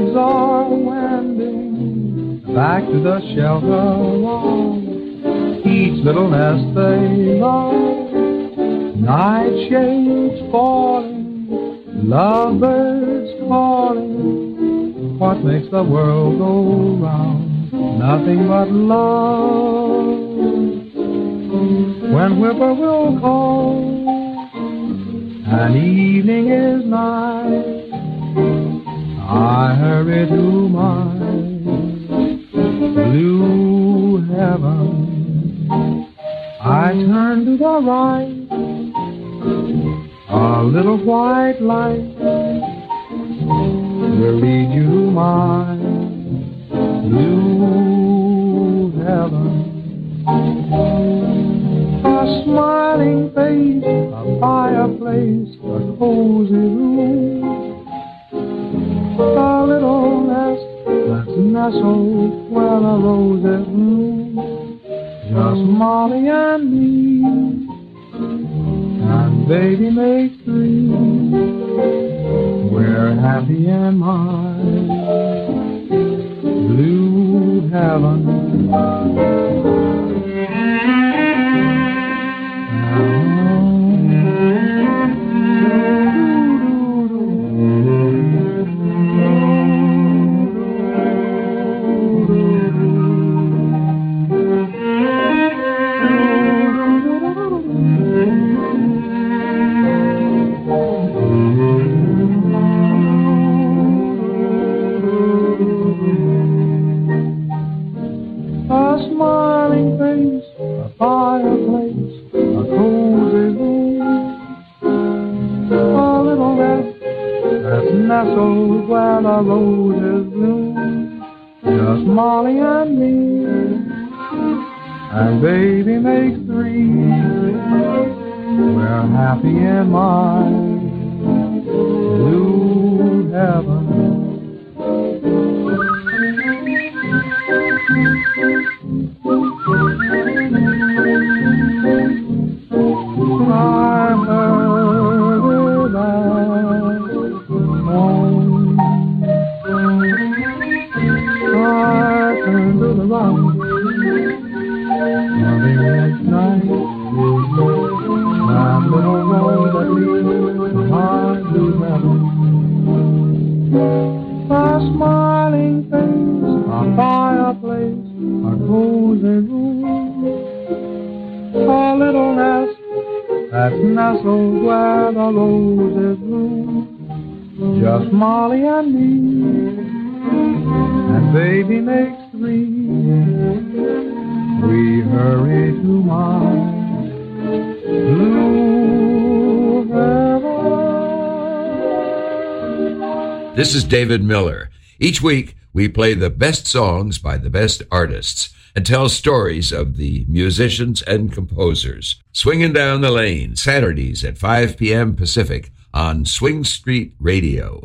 days are wending back to the shelter long. Each little nest they love, night shades falling, lovebirds calling. What makes the world go round? Nothing but love. When whippoorwill calls and evening is nigh, I hurry to my blue heaven. I turn to the right, a little white light will lead you to my blue heaven. A smiling face, a fireplace, a cozy room, a little nest that's nestled where the roses bloom. Just Molly and me, and baby makes three. We're happy in my blue heaven. Nestled where the roses bloom, just Molly and me, and baby makes three. We're happy in my blue heaven. Nestled where the roses bloom, just Molly and me, and baby makes three. We hurry to my blue heaven. This is David Miller. Each week, we play the best songs by the best artists and tell stories of the musicians and composers. Swinging Down the Lane, Saturdays at 5 p.m. Pacific on Swing Street Radio.